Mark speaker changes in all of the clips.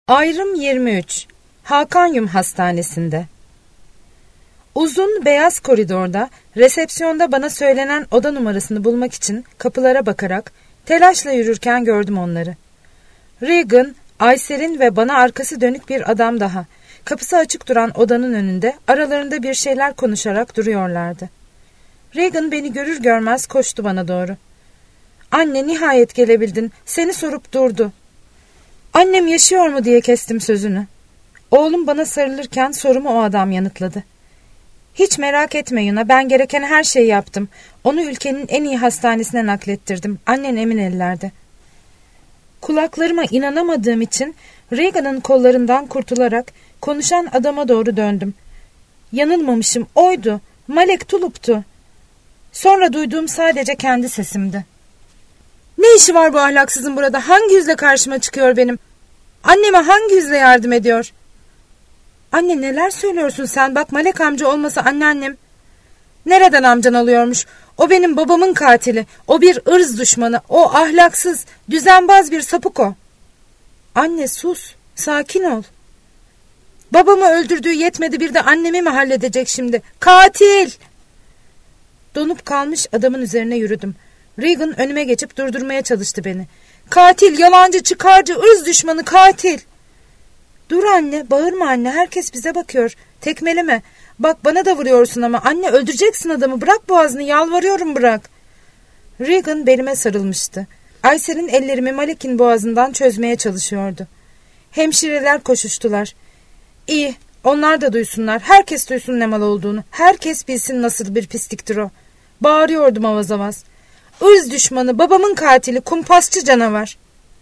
Speaker 1: Ayrım 23. Hakanyum Hastanesi'nde. Uzun beyaz koridorda resepsiyonda bana söylenen oda numarasını bulmak için kapılara bakarak telaşla yürürken gördüm onları. Regan, Ayser'in ve bana arkası dönük bir adam daha. Kapısı açık duran odanın önünde aralarında bir şeyler konuşarak duruyorlardı. Regan beni görür görmez koştu bana doğru. "Anne, nihayet gelebildin. Seni sorup durdu." "Annem yaşıyor mu?" diye kestim sözünü. Oğlum bana sarılırken sorumu o adam yanıtladı. "Hiç merak etme Yuna, ben gereken her şeyi yaptım. Onu ülkenin en iyi hastanesine naklettirdim. Annen emin ellerde." Kulaklarıma inanamadığım için Regan'ın kollarından kurtularak konuşan adama doğru döndüm. Yanılmamışım, oydu. Malek Tulup'tu. Sonra duyduğum sadece kendi sesimdi. "Ne işi var bu ahlaksızın burada? Hangi yüzle karşıma çıkıyor benim? Anneme hangi yüzle yardım ediyor?" "Anne, neler söylüyorsun sen? Bak, Malek amca olmasa anneannem..." "Nereden amcan oluyormuş? O benim babamın katili. O bir ırz düşmanı. O ahlaksız, düzenbaz bir sapık o." "Anne, sus. Sakin ol." "Babamı öldürdüğü yetmedi, bir de annemi mi halledecek şimdi? Katil!" Donup kalmış adamın üzerine yürüdüm. Regan önüme geçip durdurmaya çalıştı beni. "Katil, yalancı, çıkarcı, ırz düşmanı, katil!" "Dur anne, bağırma anne, herkes bize bakıyor. Tekmeleme. Bak, bana da vuruyorsun ama anne, öldüreceksin adamı. Bırak boğazını, yalvarıyorum, bırak." Regan belime sarılmıştı. Ayser'in ellerimi Malek'in boğazından çözmeye çalışıyordu. Hemşireler koşuştular. "İyi, onlar da duysunlar. Herkes duysun ne mal olduğunu. Herkes bilsin nasıl bir pisliktir o." Bağırıyordum avaz avaz. "Irz düşmanı, babamın katili, kumpasçı canavar."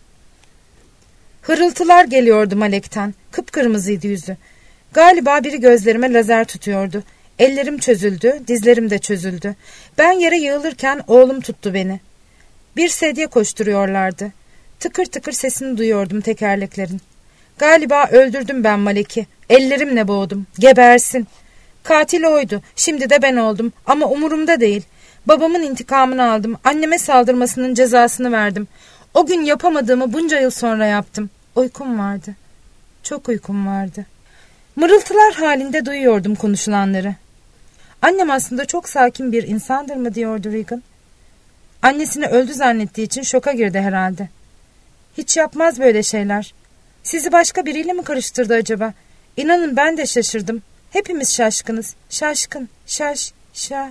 Speaker 1: Hırıltılar geliyordu Malek'ten. Kıpkırmızıydı yüzü. Galiba biri gözlerime lazer tutuyordu. Ellerim çözüldü, dizlerim de çözüldü. Ben yere yığılırken oğlum tuttu beni. Bir sedye koşturuyorlardı. Tıkır tıkır sesini duyuyordum tekerleklerin. Galiba öldürdüm ben Malek'i. Ellerimle boğdum. Gebersin. Katil oydu. Şimdi de ben oldum. Ama umurumda değil. Babamın intikamını aldım. Anneme saldırmasının cezasını verdim. O gün yapamadığımı bunca yıl sonra yaptım. Uykum vardı. Çok uykum vardı. Mırıltılar halinde duyuyordum konuşulanları. "Annem aslında çok sakin bir insandır mı?" diyordu Regan. Annesini öldü zannettiği için şoka girdi herhalde. "Hiç yapmaz böyle şeyler. Sizi başka biriyle mi karıştırdı acaba? İnanın ben de şaşırdım. Hepimiz şaşkınız. Şaşkın. Şa.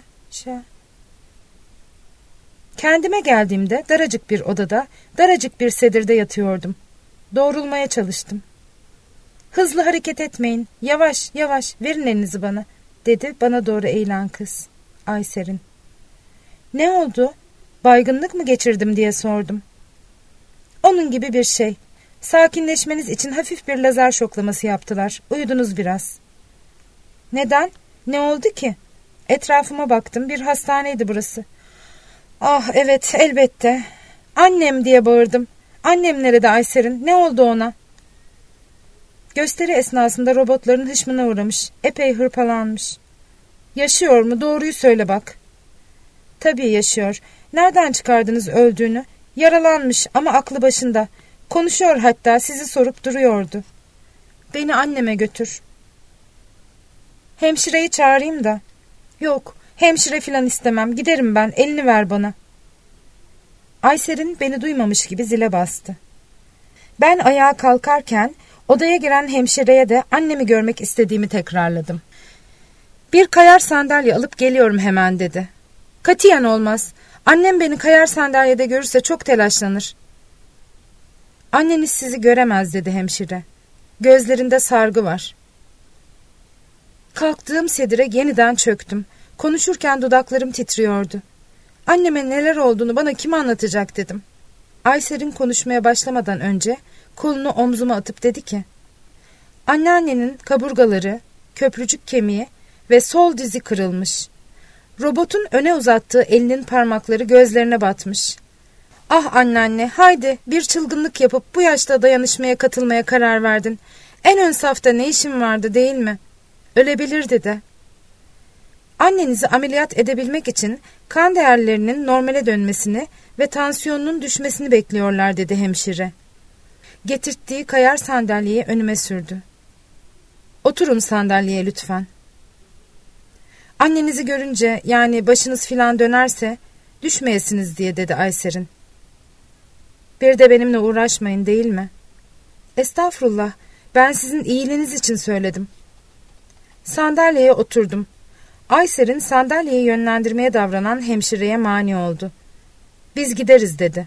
Speaker 1: Kendime geldiğimde daracık bir odada, daracık bir sedirde yatıyordum. Doğrulmaya çalıştım. "Hızlı hareket etmeyin. Yavaş yavaş, verin elinizi bana," dedi bana doğru eğilen kız. Ayser'in. "Ne oldu? Baygınlık mı geçirdim?" diye sordum. "Onun gibi bir şey. Sakinleşmeniz için hafif bir lazer şoklaması yaptılar. Uyudunuz biraz." "Neden? Ne oldu ki?" Etrafıma baktım. Bir hastaneydi burası. "Ah evet, elbette." "Annem!" diye bağırdım. "Annem nerede Ayser'in? Ne oldu ona?" Gösteri esnasında robotların hışmına uğramış. Epey hırpalanmış. "Yaşıyor mu? Doğruyu söyle bak." "Tabii yaşıyor. Nereden çıkardınız öldüğünü?" "Yaralanmış ama aklı başında. Konuşuyor, hatta sizi sorup duruyordu." "Beni anneme götür." "Hemşireyi çağırayım da." "Yok, hemşire filan istemem. Giderim ben. Elini ver bana." Ayser'in beni duymamış gibi zile bastı. Ben ayağa kalkarken odaya giren hemşireye de annemi görmek istediğimi tekrarladım. "Bir kayar sandalye alıp geliyorum hemen," dedi. "Katiyen olmaz. Annem beni kayar sandalyede görürse çok telaşlanır." "Anneniz sizi göremez," dedi hemşire. "Gözlerinde sargı var." Kalktığım sedire yeniden çöktüm. Konuşurken dudaklarım titriyordu. "Anneme neler olduğunu bana kim anlatacak?" dedim. Ayser'in konuşmaya başlamadan önce kolunu omzuma atıp dedi ki, "Anneannenin kaburgaları, köprücük kemiği ve sol dizi kırılmış. Robotun öne uzattığı elinin parmakları gözlerine batmış. Ah anneanne, haydi, bir çılgınlık yapıp bu yaşta dayanışmaya katılmaya karar verdin. En ön safta ne işin vardı, değil mi? Ölebilirdi de. Annenizi ameliyat edebilmek için kan değerlerinin normale dönmesini ve tansiyonunun düşmesini bekliyorlar," dedi hemşire. Getirttiği kayar sandalyeyi önüme sürdü. Oturun sandalyeye lütfen. Annenizi görünce, yani başınız filan dönerse düşmeyesiniz diye dedi Ayser'in. Bir de benimle uğraşmayın değil mi? Estağfurullah, ben sizin iyiliğiniz için söyledim. Sandalyeye oturdum. Ayser'in sandalyeyi yönlendirmeye davranan hemşireye mani oldu. Biz gideriz dedi.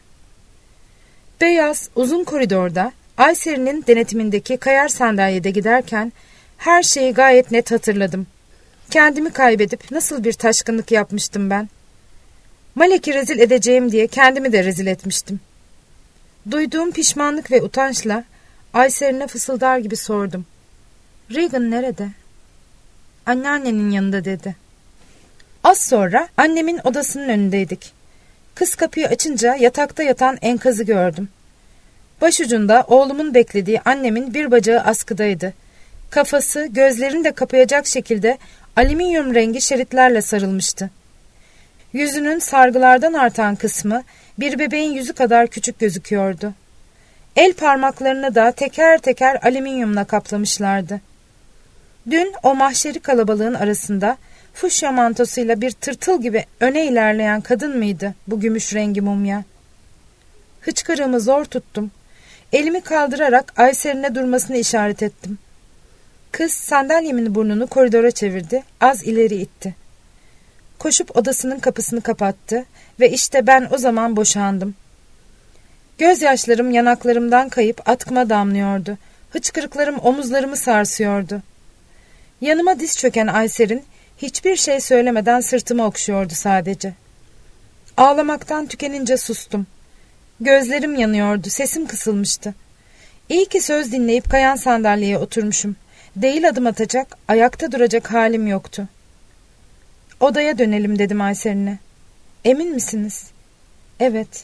Speaker 1: Beyaz, uzun koridorda Ayser'in denetimindeki kayar sandalyede giderken her şeyi gayet net hatırladım. Kendimi kaybedip nasıl bir taşkınlık yapmıştım ben. Malek'i rezil edeceğim diye kendimi de rezil etmiştim. Duyduğum pişmanlık ve utançla Ayser'ine fısıldar gibi sordum. Regan nerede? Anneannenin yanında dedi. Az sonra annemin odasının önündeydik. Kız kapıyı açınca yatakta yatan enkazı gördüm. Başucunda oğlumun beklediği annemin bir bacağı askıdaydı. Kafası gözlerini de kapayacak şekilde alüminyum rengi şeritlerle sarılmıştı. Yüzünün sargılardan artan kısmı bir bebeğin yüzü kadar küçük gözüküyordu. El parmaklarını da teker teker alüminyumla kaplamışlardı. Dün o mahşeri kalabalığın arasında fuşya mantosuyla bir tırtıl gibi öne ilerleyen kadın mıydı bu gümüş rengi mumya? Hıçkırığımı zor tuttum. Elimi kaldırarak Ayser'ine durmasını işaret ettim. Kız sandalyemin burnunu koridora çevirdi, az ileri itti. Koşup odasının kapısını kapattı ve işte ben o zaman boşandım. Gözyaşlarım yanaklarımdan kayıp atkıma damlıyordu. Hıçkırıklarım omuzlarımı sarsıyordu. Yanıma diz çöken Ayser'in hiçbir şey söylemeden sırtımı okşuyordu sadece. Ağlamaktan tükenince sustum. Gözlerim yanıyordu, sesim kısılmıştı. İyi ki söz dinleyip kayan sandalyeye oturmuşum. Değil adım atacak, ayakta duracak halim yoktu. Odaya dönelim dedim Ayser'ine. Emin misiniz? Evet.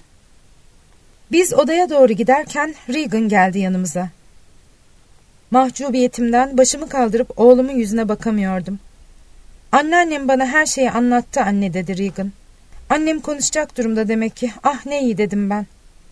Speaker 1: Biz odaya doğru giderken Regan geldi yanımıza. Mahcubiyetimden başımı kaldırıp oğlumun yüzüne bakamıyordum. Anneannem bana her şeyi anlattı anne dedi Regan. Annem konuşacak durumda demek ki. Ah ne iyi dedim ben.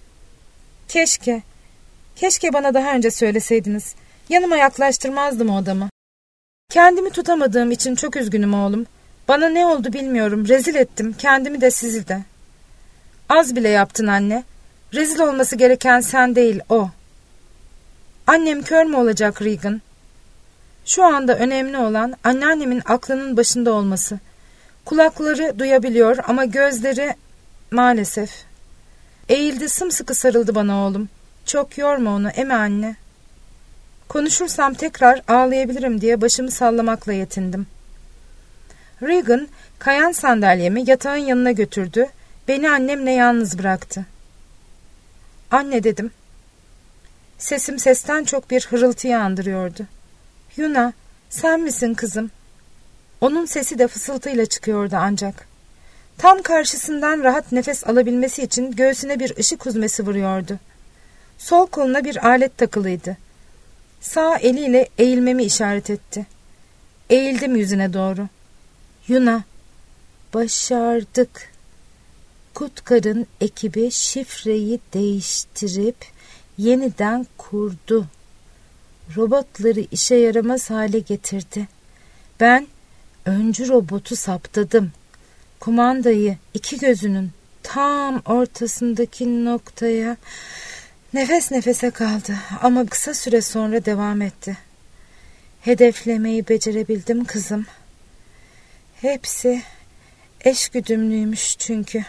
Speaker 1: Keşke bana daha önce söyleseydiniz. Yanıma yaklaştırmazdım o adamı. Kendimi tutamadığım için çok üzgünüm oğlum. Bana ne oldu bilmiyorum. Rezil ettim kendimi de sizi de. Az bile yaptın anne. Rezil olması gereken sen değil o. Annem kör mü olacak Regan? Şu anda önemli olan anneannemin aklının başında olması. Kulakları duyabiliyor ama gözleri maalesef. Eğildi, sımsıkı sarıldı bana oğlum. Çok yorma onu, eme anne. Konuşursam tekrar ağlayabilirim diye başımı sallamakla yetindim. Regan kayan sandalyemi yatağın yanına götürdü. Beni annemle yalnız bıraktı. Anne dedim. Sesim sesten çok bir hırıltıyı andırıyordu. Yuna, sen misin kızım? Onun sesi de fısıltıyla çıkıyordu ancak. Tam karşısından rahat nefes alabilmesi için göğsüne bir ışık huzmesi vuruyordu. Sol koluna bir alet takılıydı. Sağ eliyle eğilmemi işaret etti. Eğildim yüzüne doğru. Yuna, başardık. Kutkar'ın ekibi şifreyi değiştirip yeniden kurdu. Robotları işe yaramaz hale getirdi. Ben öncü robotu saptadım. Kumandayı iki gözünün tam ortasındaki noktaya nefes nefese kaldı ama kısa süre sonra devam etti. Hedeflemeyi becerebildim kızım. Hepsi eşgüdümlüymüş çünkü.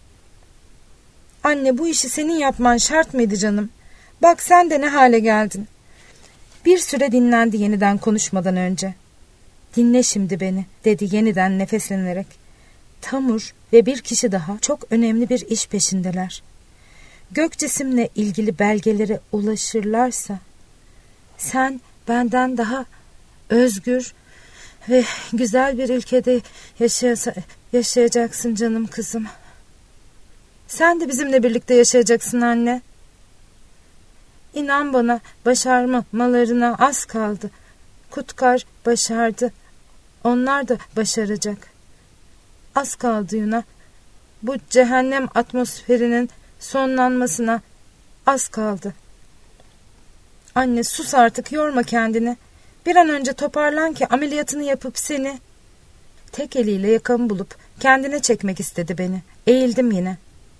Speaker 1: Anne bu işi senin yapman şart mıydı canım? Bak sen de ne hale geldin. Bir süre dinlendi yeniden konuşmadan önce. Dinle şimdi beni dedi yeniden nefeslenerek. Tamur ve bir kişi daha çok önemli bir iş peşindeler. Gök cisimle ilgili belgelere ulaşırlarsa sen benden daha özgür ve güzel bir ülkede yaşayacaksın canım kızım. Sen de bizimle birlikte yaşayacaksın anne. İnan bana başarmalarına az kaldı. Kutkar başardı. Onlar da başaracak. Az kaldı Yuna. Bu cehennem atmosferinin sonlanmasına az kaldı. Anne sus artık, yorma kendini. Bir an önce toparlan ki ameliyatını yapıp seni... Tek eliyle yakamı bulup kendine çekmek istedi beni. Eğildim yine.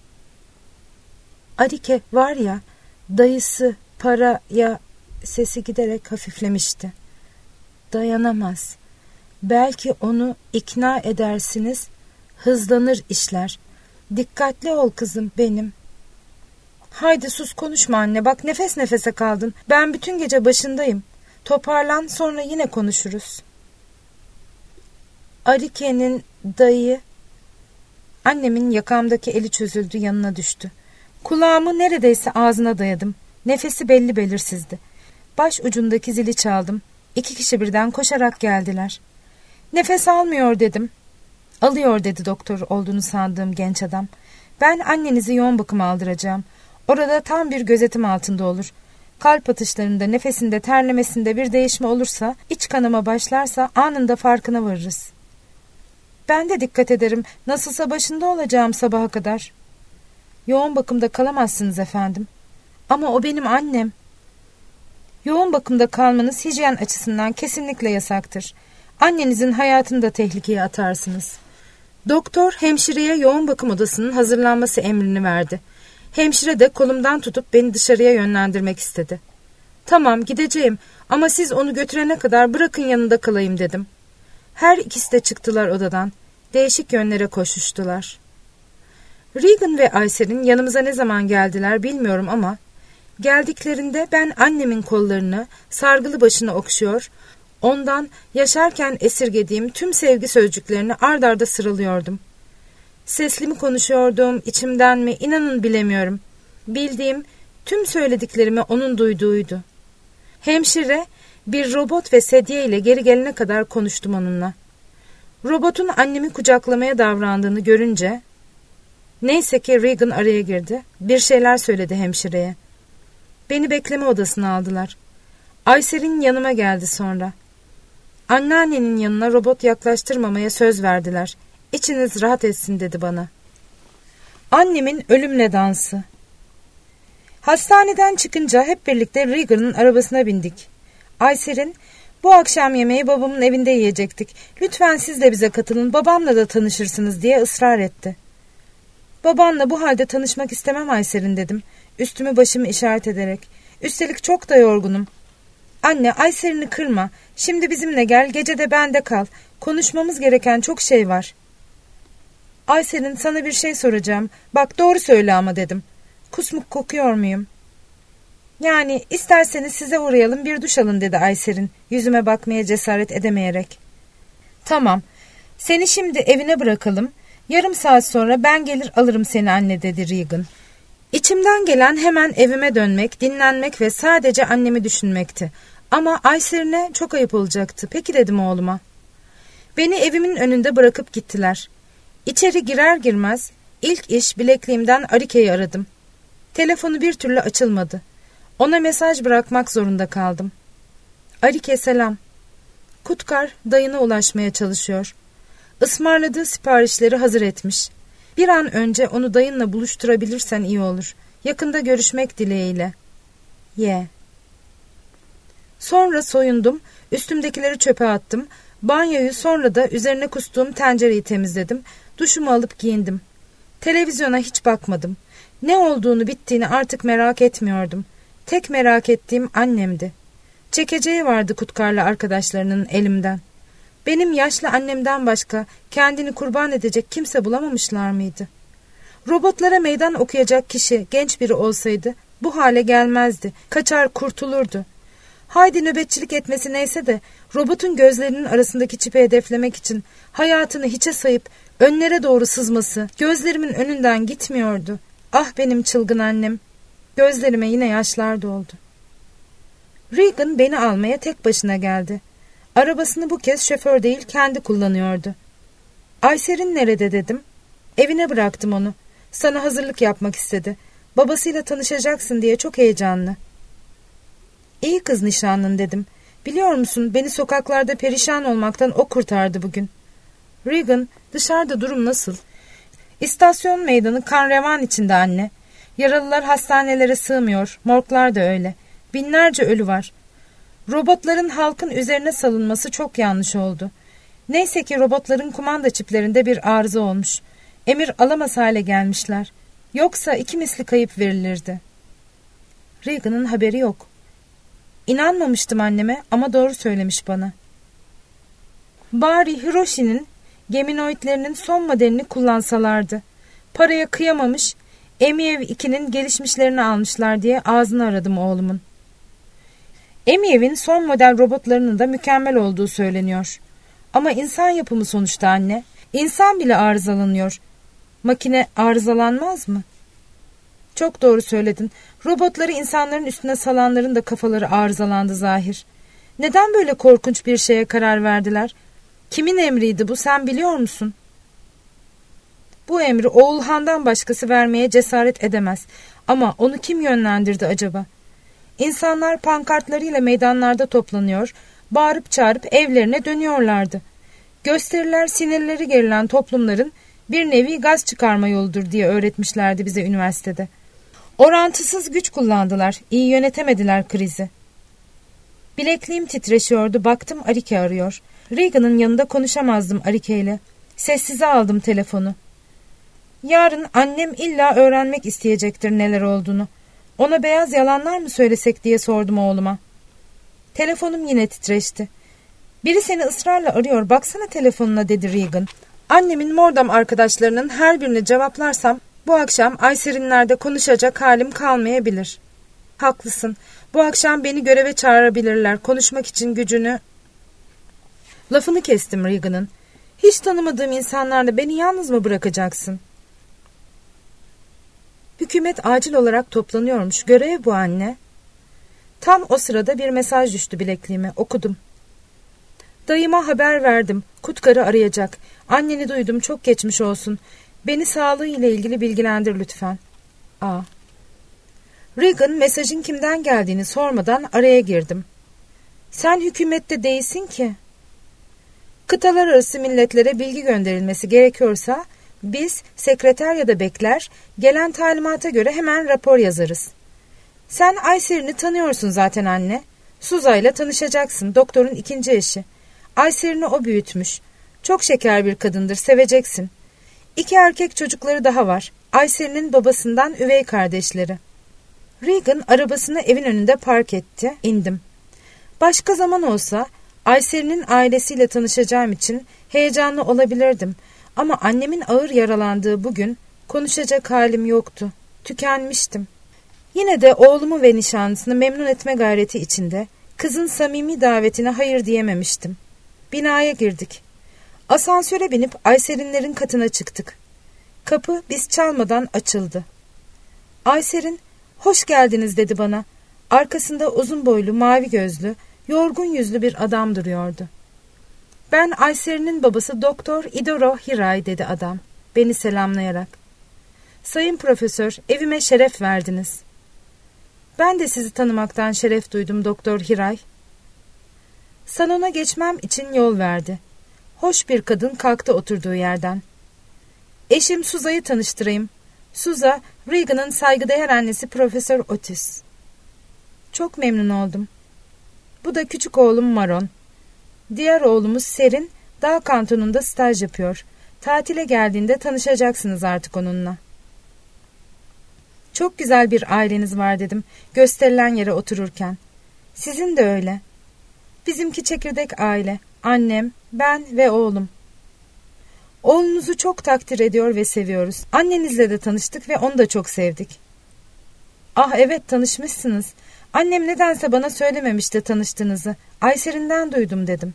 Speaker 1: Arike var ya, dayısı paraya... Sesi giderek hafiflemişti. Dayanamaz. Belki onu ikna edersiniz, hızlanır işler. Dikkatli ol kızım benim. Haydi sus, konuşma anne, bak nefes nefese kaldın. Ben bütün gece başındayım. Toparlan, sonra yine konuşuruz. Arike'nin dayı... Annemin yakamdaki eli çözüldü, yanına düştü. Kulağımı neredeyse ağzına dayadım. Nefesi belli belirsizdi. Baş ucundaki zili çaldım. 2 kişi birden koşarak geldiler. Nefes almıyor dedim. Alıyor dedi doktor olduğunu sandığım genç adam. Ben annenizi yoğun bakıma aldıracağım. Orada tam bir gözetim altında olur. Kalp atışlarında, nefesinde, terlemesinde bir değişme olursa, iç kanama başlarsa anında farkına varırız. Ben de dikkat ederim. Nasılsa başında olacağım sabaha kadar. Yoğun bakımda kalamazsınız efendim. Ama o benim annem. Yoğun bakımda kalmanız hijyen açısından kesinlikle yasaktır. Annenizin hayatını da tehlikeye atarsınız. Doktor hemşireye yoğun bakım odasının hazırlanması emrini verdi. Hemşire de kolumdan tutup beni dışarıya yönlendirmek istedi. Tamam, gideceğim ama siz onu götürene kadar bırakın yanında kalayım dedim. Her ikisi de çıktılar odadan. Değişik yönlere koşuştular. Regan ve Ayser'in yanımıza ne zaman geldiler bilmiyorum ama geldiklerinde ben annemin kollarını, sargılı başını okşuyor, ondan yaşarken esirgediğim tüm sevgi sözcüklerini ard arda sıralıyordum. Sesli mi konuşuyordum, içimden mi, inanın bilemiyorum. Bildiğim tüm söylediklerimi onun duyduğuydu. Hemşire bir robot ve sedye ile geri gelene kadar konuştum onunla. Robotun annemi kucaklamaya davrandığını görünce, neyse ki Regan araya girdi, bir şeyler söyledi hemşireye. Beni bekleme odasına aldılar. Ayser'in yanıma geldi sonra. Anneannenin yanına robot yaklaştırmamaya söz verdiler. İçiniz rahat etsin dedi bana. Annemin ölümle dansı. Hastaneden çıkınca hep birlikte Regan'ın arabasına bindik. Ayser'in, bu akşam yemeği babamın evinde yiyecektik. Lütfen siz de bize katılın, babamla da tanışırsınız diye ısrar etti. Babanla bu halde tanışmak istemem Ayser'in dedim. Üstümü başımı işaret ederek. Üstelik çok da yorgunum. Anne, Ayser'ini kırma. Şimdi bizimle gel, gece de bende kal. Konuşmamız gereken çok şey var. Ayser'in, sana bir şey soracağım. Bak doğru söyle ama dedim. Kusmuk kokuyor muyum? Yani isterseniz size uğrayalım, bir duş alın dedi Ayser'in, yüzüme bakmaya cesaret edemeyerek. Tamam, seni şimdi evine bırakalım. Yarım saat sonra ben gelir alırım seni anne dedi Regan. İçimden gelen hemen evime dönmek, dinlenmek ve sadece annemi düşünmekti. Ama Ayser'ine çok ayıp olacaktı. Peki dedim oğluma. Beni evimin önünde bırakıp gittiler. İçeri girer girmez ilk iş bilekliğimden Arike'yi aradım. Telefonu bir türlü açılmadı. Ona mesaj bırakmak zorunda kaldım. Arike selam. Kutkar dayına ulaşmaya çalışıyor. Ismarladığı siparişleri hazır etmiş. Bir an önce onu dayınla buluşturabilirsen iyi olur. Yakında görüşmek dileğiyle. Ye. Sonra soyundum, üstümdekileri çöpe attım. Banyoyu sonra da üzerine kustuğum tencereyi temizledim. Duşumu alıp giyindim. Televizyona hiç bakmadım. Ne olduğunu bittiğini artık merak etmiyordum. Tek merak ettiğim annemdi. Çekeceği vardı Kutkar'la arkadaşlarının elimden. Benim yaşlı annemden başka kendini kurban edecek kimse bulamamışlar mıydı? Robotlara meydan okuyacak kişi genç biri olsaydı bu hale gelmezdi. Kaçar kurtulurdu. Haydi nöbetçilik etmesi neyse de robotun gözlerinin arasındaki çipi hedeflemek için hayatını hiçe sayıp önlere doğru sızması gözlerimin önünden gitmiyordu. Ah benim çılgın annem. Gözlerime yine yaşlar doldu. Regan beni almaya tek başına geldi. Arabasını bu kez şoför değil kendi kullanıyordu. Ayser'in nerede dedim. Evine bıraktım onu. Sana hazırlık yapmak istedi. Babasıyla tanışacaksın diye çok heyecanlı. İyi kız nişanlın dedim. Biliyor musun beni sokaklarda perişan olmaktan o kurtardı bugün. Regan, dışarıda durum nasıl? İstasyon meydanı kan revan içinde anne. Yaralılar hastanelere sığmıyor. Morglar da öyle. Binlerce ölü var. Robotların halkın üzerine salınması çok yanlış oldu. Neyse ki robotların kumanda çiplerinde bir arıza olmuş. Emir alamaz hale gelmişler. Yoksa 2 misli kayıp verilirdi. Reagan'ın haberi yok. İnanmamıştım anneme ama doğru söylemiş bana. Bari Hiroshi'nin geminoidlerinin son modelini kullansalardı. Paraya kıyamamış, Emiev 2'nin gelişmişlerini almışlar diye ağzını aradım oğlumun. Emiev'in son model robotlarının da mükemmel olduğu söyleniyor. Ama insan yapımı sonuçta anne. İnsan bile arızalanıyor. Makine arızalanmaz mı? Çok doğru söyledin. Robotları insanların üstüne salanların da kafaları arızalandı zahir. Neden böyle korkunç bir şeye karar verdiler? Kimin emriydi bu, sen biliyor musun? Bu emri Oğulhan'dan başkası vermeye cesaret edemez. Ama onu kim yönlendirdi acaba? İnsanlar pankartlarıyla meydanlarda toplanıyor, bağırıp çağırıp evlerine dönüyorlardı. Gösteriler sinirleri gerilen toplumların bir nevi gaz çıkarma yoludur diye öğretmişlerdi bize üniversitede. Orantısız güç kullandılar, iyi yönetemediler krizi. Bilekliğim titreşiyordu, baktım Arike arıyor. Reagan'ın yanında konuşamazdım Arike ile. Sessize aldım telefonu. Yarın annem illa öğrenmek isteyecektir neler olduğunu. Ona beyaz yalanlar mı söylesek diye sordum oğluma. Telefonum yine titreşti. Biri seni ısrarla arıyor, baksana telefonuna dedi Reagan. Annemin Mordam arkadaşlarının her birine cevaplarsam bu akşam Ayserinler'de konuşacak halim kalmayabilir. Haklısın. Bu akşam beni göreve çağırabilirler. Konuşmak için gücünü... Lafını kestim Reagan'ın. Hiç tanımadığım insanlarla beni yalnız mı bırakacaksın? Hükümet acil olarak toplanıyormuş. Görev bu anne. Tam o sırada bir mesaj düştü bilekliğime. Okudum. Dayıma haber verdim. Kutkar'ı arayacak. Anneni duydum. Çok geçmiş olsun. Beni sağlığı ile ilgili bilgilendir lütfen. A. Reagan mesajın kimden geldiğini sormadan araya girdim. Sen hükümette değilsin ki. Kıtalar arası milletlere bilgi gönderilmesi gerekiyorsa biz sekreter ya da bekler gelen talimata göre hemen rapor yazarız. Sen Ayserin'i tanıyorsun zaten anne. Suza'yla tanışacaksın, doktorun 2. eşi. Ayserin'i o büyütmüş. Çok şeker bir kadındır, seveceksin. 2 erkek çocukları daha var. Ayserin'in babasından üvey kardeşleri. Reagan arabasını evin önünde park etti. İndim. Başka zaman olsa Ayserin'in ailesiyle tanışacağım için heyecanlı olabilirdim. Ama annemin ağır yaralandığı bugün konuşacak halim yoktu. Tükenmiştim. Yine de oğlumu ve nişanlısını memnun etme gayreti içinde kızın samimi davetine hayır diyememiştim. Binaya girdik. Asansöre binip Ayserinlerin katına çıktık. Kapı biz çalmadan açıldı. Ayserin, "Hoş geldiniz" dedi bana. Arkasında uzun boylu, mavi gözlü, yorgun yüzlü bir adam duruyordu. "Ben Ayserin'in babası Doktor Idoro Hirai" dedi adam, beni selamlayarak. "Sayın Profesör, evime şeref verdiniz." "Ben de sizi tanımaktan şeref duydum Doktor Hirai." Salona geçmem için yol verdi. Hoş bir kadın kalktı oturduğu yerden. "Eşim Suza'yı tanıştırayım. Suza, Reagan'ın saygıdeğer annesi Profesör Otis." "Çok memnun oldum." "Bu da küçük oğlum Maron. Diğer oğlumuz Serin, Dağ kantonunda staj yapıyor. Tatile geldiğinde tanışacaksınız artık onunla." "Çok güzel bir aileniz var" dedim gösterilen yere otururken. "Sizin de öyle." "Bizimki çekirdek aile. Annem, ben ve oğlum." "Oğlunuzu çok takdir ediyor ve seviyoruz. Annenizle de tanıştık ve onu da çok sevdik." "Ah evet, tanışmışsınız. Annem nedense bana söylememişti tanıştığınızı. Ayserin'den duydum" dedim.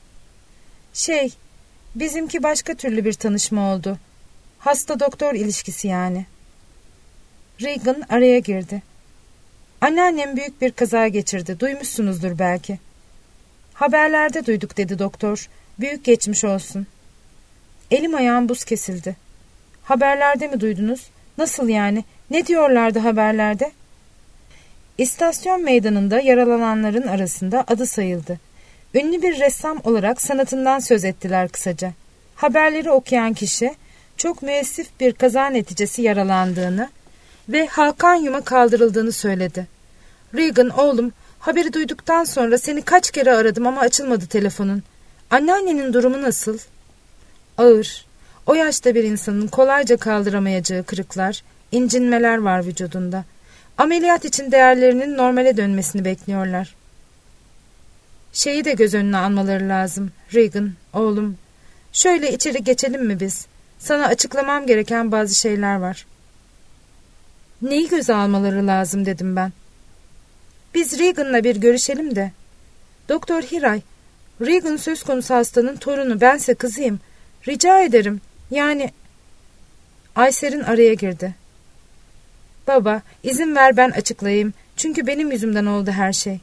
Speaker 1: Bizimki başka türlü bir tanışma oldu. Hasta doktor ilişkisi yani." Reagan araya girdi. "Anneannem büyük bir kaza geçirdi. Duymuşsunuzdur belki." "Haberlerde duyduk" dedi doktor. "Büyük geçmiş olsun." Elim ayağım buz kesildi. "Haberlerde mi duydunuz? Nasıl yani? Ne diyorlardı haberlerde?" İstasyon meydanında yaralananların arasında adı sayıldı. Ünlü bir ressam olarak sanatından söz ettiler kısaca. Haberleri okuyan kişi çok müessif bir kaza neticesi yaralandığını ve Hakan Yum'a kaldırıldığını söyledi. Reagan, oğlum, Haberi duyduktan sonra seni kaç kere aradım ama açılmadı telefonun. Anneannenin durumu nasıl? Ağır. O yaşta bir insanın kolayca kaldıramayacağı kırıklar, incinmeler var vücudunda. Ameliyat için değerlerinin normale dönmesini bekliyorlar. Şeyi de göz önüne almaları lazım. Regan, oğlum. Şöyle içeri geçelim mi biz? Sana açıklamam gereken bazı şeyler var. Neyi göze almaları lazım dedim ben. Biz Regan'la bir görüşelim de. Doktor Hiray, Regan söz konusu hastanın torunu, bense kızıyım. Rica ederim. Yani... Ayser'in araya girdi. Baba, izin ver ben açıklayayım. Çünkü benim yüzümden oldu her şey.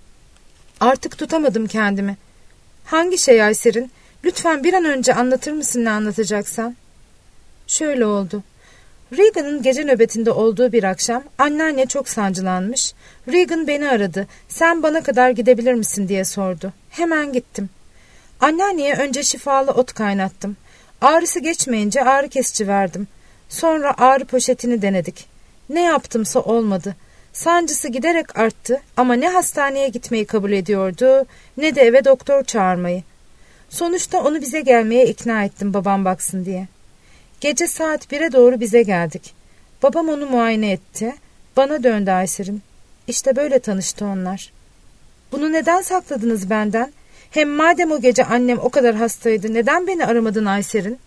Speaker 1: Artık tutamadım kendimi. Hangi şey Ayser'in? Lütfen bir an önce anlatır mısın ne anlatacaksan? Şöyle oldu. Regan'ın gece nöbetinde olduğu bir akşam anneanne çok sancılanmış. Regan beni aradı. Sen bana kadar gidebilir misin diye sordu. Hemen gittim. Anneanneye önce şifalı ot kaynattım. Ağrısı geçmeyince ağrı kesici verdim. Sonra ağrı poşetini denedik. Ne yaptımsa olmadı. Sancısı giderek arttı ama ne hastaneye gitmeyi kabul ediyordu ne de eve doktor çağırmayı. Sonuçta onu bize gelmeye ikna ettim babam baksın diye. Gece saat 1'e doğru bize geldik. Babam onu muayene etti. Bana döndü Ayser'in. İşte böyle tanıştı onlar. Bunu neden sakladınız benden? Hem madem o gece annem o kadar hastaydı neden beni aramadın Ayser'in?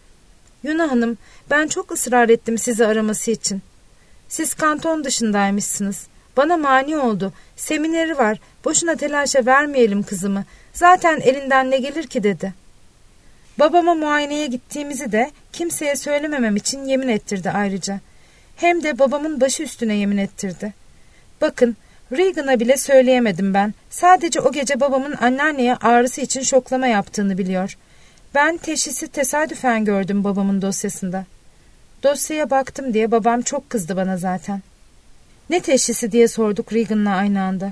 Speaker 1: Yuna Hanım, ben çok ısrar ettim sizi araması için. Siz kanton dışındaymışsınız. Bana mani oldu. Semineri var. Boşuna telaşa vermeyelim kızımı. Zaten elinden ne gelir ki dedi. Babama muayeneye gittiğimizi de kimseye söylememem için yemin ettirdi ayrıca. Hem de babamın başı üstüne yemin ettirdi. Bakın, Regan'a bile söyleyemedim ben. Sadece o gece babamın anneanneye ağrısı için şoklama yaptığını biliyor. Ben teşhisi tesadüfen gördüm babamın dosyasında. Dosyaya baktım diye babam çok kızdı bana zaten. Ne teşhisi diye sorduk Regan'la aynı anda.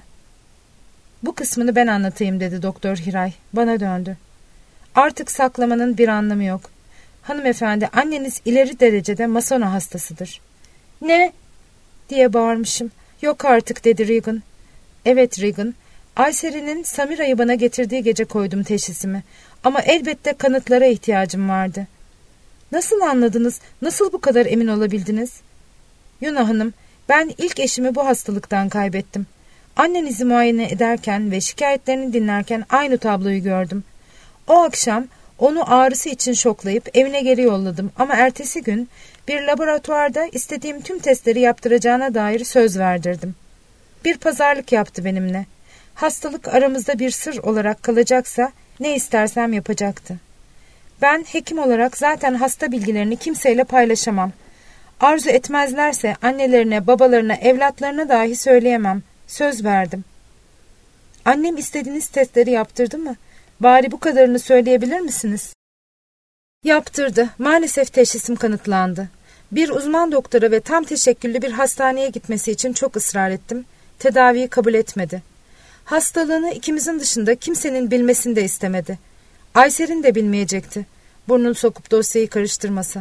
Speaker 1: Bu kısmını ben anlatayım dedi Doktor Hiray. Bana döndü. Artık saklamanın bir anlamı yok. Hanımefendi, anneniz ileri derecede masona hastasıdır. Ne? Diye bağırmışım. Yok artık dedi Regan. Evet Regan. Ayser'in Samira'yı bana getirdiği gece koydum teşhisimi. Ama elbette kanıtlara ihtiyacım vardı. Nasıl anladınız? Nasıl bu kadar emin olabildiniz? Yuna Hanım, ben ilk eşimi bu hastalıktan kaybettim. Annenizi muayene ederken ve şikayetlerini dinlerken aynı tabloyu gördüm. O akşam onu ağrısı için şoklayıp evine geri yolladım ama ertesi gün bir laboratuvarda istediğim tüm testleri yaptıracağına dair söz verdirdim. Bir pazarlık yaptı benimle. Hastalık aramızda bir sır olarak kalacaksa ne istersem yapacaktı. Ben hekim olarak zaten hasta bilgilerini kimseyle paylaşamam. Arzu etmezlerse annelerine, babalarına, evlatlarına dahi söyleyemem. Söz verdim. Annem istediğiniz testleri yaptırdı mı? Bari bu kadarını söyleyebilir misiniz? Yaptırdı. Maalesef teşhisim kanıtlandı. Bir uzman doktora ve tam teşekküllü bir hastaneye gitmesi için çok ısrar ettim. Tedaviyi kabul etmedi. Hastalığını ikimizin dışında kimsenin bilmesini de istemedi. Ayser'in de bilmeyecekti. Burnunu sokup dosyayı karıştırmasa.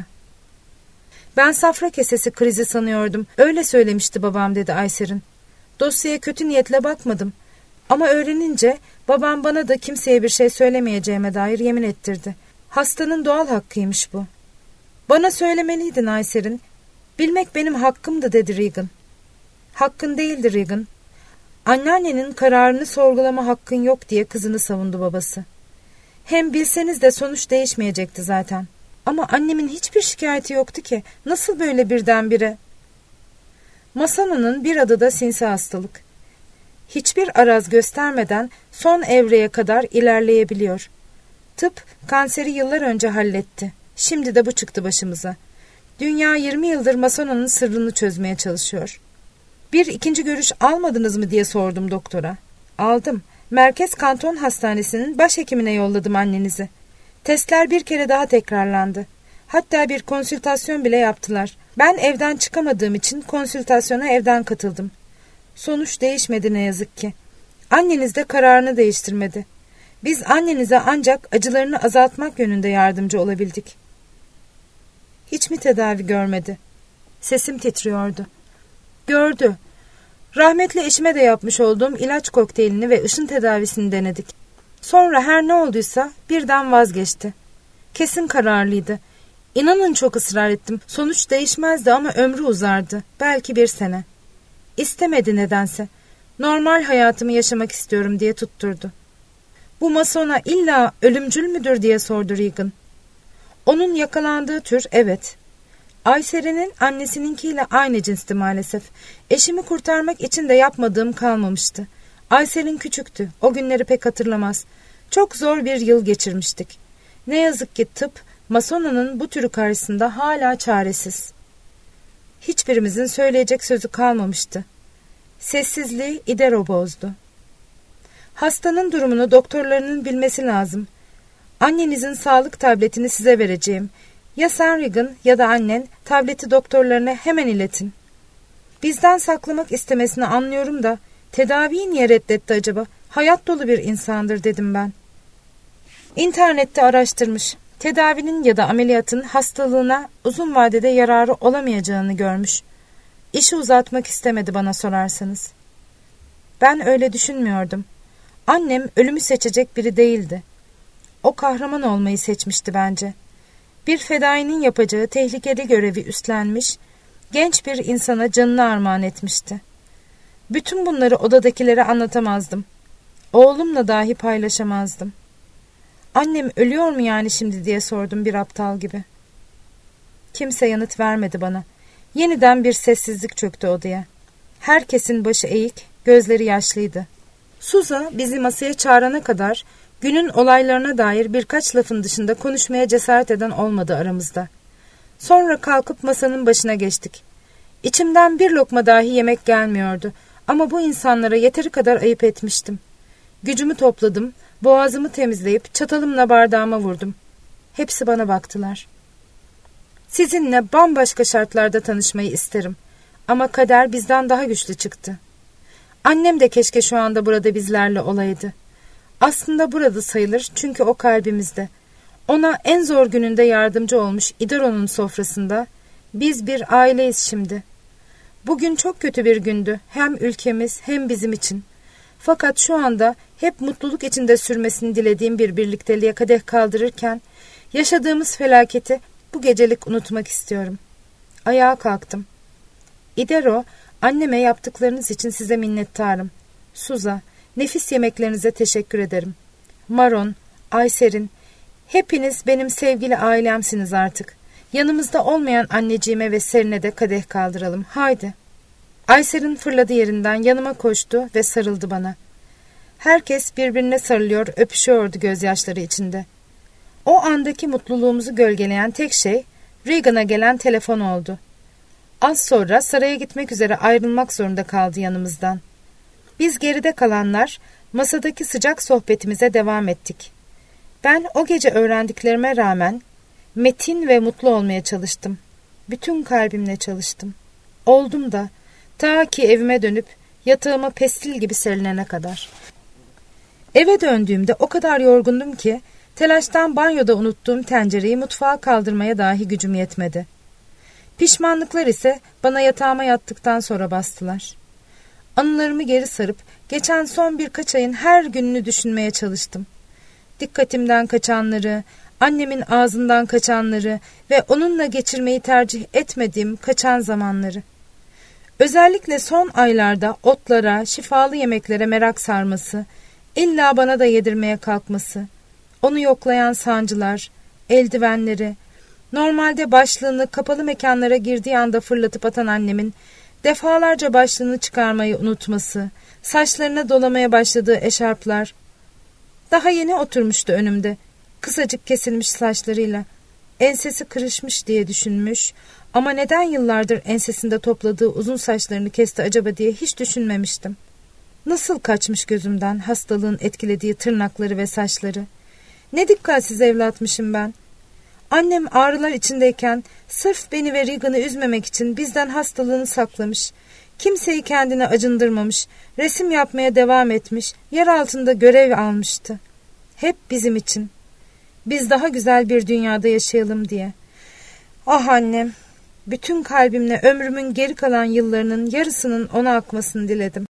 Speaker 1: Ben safra kesesi krizi sanıyordum. Öyle söylemişti babam dedi Ayser'in. Dosyaya kötü niyetle bakmadım. Ama öğrenince babam bana da kimseye bir şey söylemeyeceğime dair yemin ettirdi. Hastanın doğal hakkıymış bu. Bana söylemeliydin Ayser'in. Bilmek benim hakkımdı dedi Regan. Hakkın değildi Regan. Anneannenin kararını sorgulama hakkın yok diye kızını savundu babası. Hem bilseniz de sonuç değişmeyecekti zaten. Ama annemin hiçbir şikayeti yoktu ki. Nasıl böyle birdenbire? Masana'nın bir adı da sinsi hastalık. Hiçbir araz göstermeden son evreye kadar ilerleyebiliyor. Tıp kanseri yıllar önce halletti. Şimdi de bu çıktı başımıza. Dünya 20 yıldır Masona'nın sırrını çözmeye çalışıyor. Bir ikinci görüş almadınız mı diye sordum doktora. Aldım. Merkez Kanton Hastanesi'nin başhekimine yolladım annenizi. Testler bir kere daha tekrarlandı. Hatta bir konsültasyon bile yaptılar. Ben evden çıkamadığım için konsültasyona evden katıldım. Sonuç değişmedi ne yazık ki. Anneniz de kararını değiştirmedi. Biz annenize ancak acılarını azaltmak yönünde yardımcı olabildik. Hiç mi tedavi görmedi? Sesim titriyordu. Gördü. Rahmetli eşime de yapmış olduğum ilaç kokteylini ve ışın tedavisini denedik. Sonra her ne olduysa birden vazgeçti. Kesin kararlıydı. İnanın çok ısrar ettim. Sonuç değişmezdi ama ömrü uzardı. Belki 1 sene. İstemedi nedense. Normal hayatımı yaşamak istiyorum diye tutturdu. Bu masona illa ölümcül müdür diye sordu Regan. Onun yakalandığı tür evet. Ayseren'in annesininkiyle aynı cinsti maalesef. Eşimi kurtarmak için de yapmadığım kalmamıştı. Ayseren küçüktü. O günleri pek hatırlamaz. Çok zor bir yıl geçirmiştik. Ne yazık ki tıp, masonanın bu türü karşısında hala çaresiz. Hiçbirimizin söyleyecek sözü kalmamıştı. Sessizliği İdero bozdu. Hastanın durumunu doktorlarının bilmesi lazım. Annenizin sağlık tabletini size vereceğim. Ya sen Regan ya da annen tableti doktorlarına hemen iletin. Bizden saklamak istemesini anlıyorum da tedaviyi niye reddetti acaba? Hayat dolu bir insandır dedim ben. İnternette araştırmış. Tedavinin ya da ameliyatın hastalığına uzun vadede yararı olamayacağını görmüş. İşi uzatmak istemedi bana sorarsanız. Ben öyle düşünmüyordum. Annem ölümü seçecek biri değildi. O kahraman olmayı seçmişti bence. Bir fedainin yapacağı tehlikeli görevi üstlenmiş, genç bir insana canını armağan etmişti. Bütün bunları odadakilere anlatamazdım. Oğlumla dahi paylaşamazdım. Annem ölüyor mu yani şimdi diye sordum bir aptal gibi. Kimse yanıt vermedi bana. Yeniden bir sessizlik çöktü odaya. Herkesin başı eğik, gözleri yaşlıydı. Suza bizi masaya çağırana kadar günün olaylarına dair birkaç lafın dışında konuşmaya cesaret eden olmadı aramızda. Sonra kalkıp masanın başına geçtik. İçimden bir lokma dahi yemek gelmiyordu ama bu insanlara yeteri kadar ayıp etmiştim. Gücümü topladım, boğazımı temizleyip çatalımla bardağıma vurdum. Hepsi bana baktılar. Sizinle bambaşka şartlarda tanışmayı isterim ama kader bizden daha güçlü çıktı. Annem de keşke şu anda burada bizlerle olaydı. Aslında burada sayılır çünkü o kalbimizde. Ona en zor gününde yardımcı olmuş İdaro'nun sofrasında. Biz bir aileyiz şimdi. Bugün çok kötü bir gündü hem ülkemiz hem bizim için. Fakat şu anda hep mutluluk içinde sürmesini dilediğim bir birlikteliğe kadeh kaldırırken yaşadığımız felaketi bu gecelik unutmak istiyorum. Ayağa kalktım. İdero, anneme yaptıklarınız için size minnettarım. Suza, nefis yemeklerinize teşekkür ederim. Maron, Ayserin, hepiniz benim sevgili ailemsiniz artık. Yanımızda olmayan anneciğime ve Serin'e de kadeh kaldıralım. Haydi. Ayserin fırladı yerinden, yanıma koştu ve sarıldı bana. Herkes birbirine sarılıyor, öpüşüyordu gözyaşları içinde. O andaki mutluluğumuzu gölgeleyen tek şey Regan'a gelen telefon oldu. Az sonra saraya gitmek üzere ayrılmak zorunda kaldı yanımızdan. Biz geride kalanlar masadaki sıcak sohbetimize devam ettik. Ben o gece öğrendiklerime rağmen metin ve mutlu olmaya çalıştım. Bütün kalbimle çalıştım. Oldum da ta ki evime dönüp yatağıma pestil gibi serinene kadar. Eve döndüğümde o kadar yorgundum ki telaştan banyoda unuttuğum tencereyi mutfağa kaldırmaya dahi gücüm yetmedi. Pişmanlıklar ise bana yatağıma yattıktan sonra bastılar. Anılarımı geri sarıp geçen son birkaç ayın her gününü düşünmeye çalıştım. Dikkatimden kaçanları, annemin ağzından kaçanları ve onunla geçirmeyi tercih etmediğim kaçan zamanları. Özellikle son aylarda otlara, şifalı yemeklere merak sarması, illa bana da yedirmeye kalkması, onu yoklayan sancılar, eldivenleri, normalde başlığını kapalı mekanlara girdiği anda fırlatıp atan annemin defalarca başlığını çıkarmayı unutması, saçlarına dolamaya başladığı eşarplar. Daha yeni oturmuştu önümde, kısacık kesilmiş saçlarıyla. Ensesi kırışmış diye düşünmüş ama neden yıllardır ensesinde topladığı uzun saçlarını kesti acaba diye hiç düşünmemiştim. Nasıl kaçmış gözümden hastalığın etkilediği tırnakları ve saçları. Ne dikkatsiz evlatmışım ben. Annem ağrılar içindeyken sırf beni ve Regan'ı üzmemek için bizden hastalığını saklamış. Kimseyi kendine acındırmamış, resim yapmaya devam etmiş, yer altında görev almıştı. Hep bizim için. Biz daha güzel bir dünyada yaşayalım diye. Ah annem, bütün kalbimle ömrümün geri kalan yıllarının yarısının ona akmasını diledim.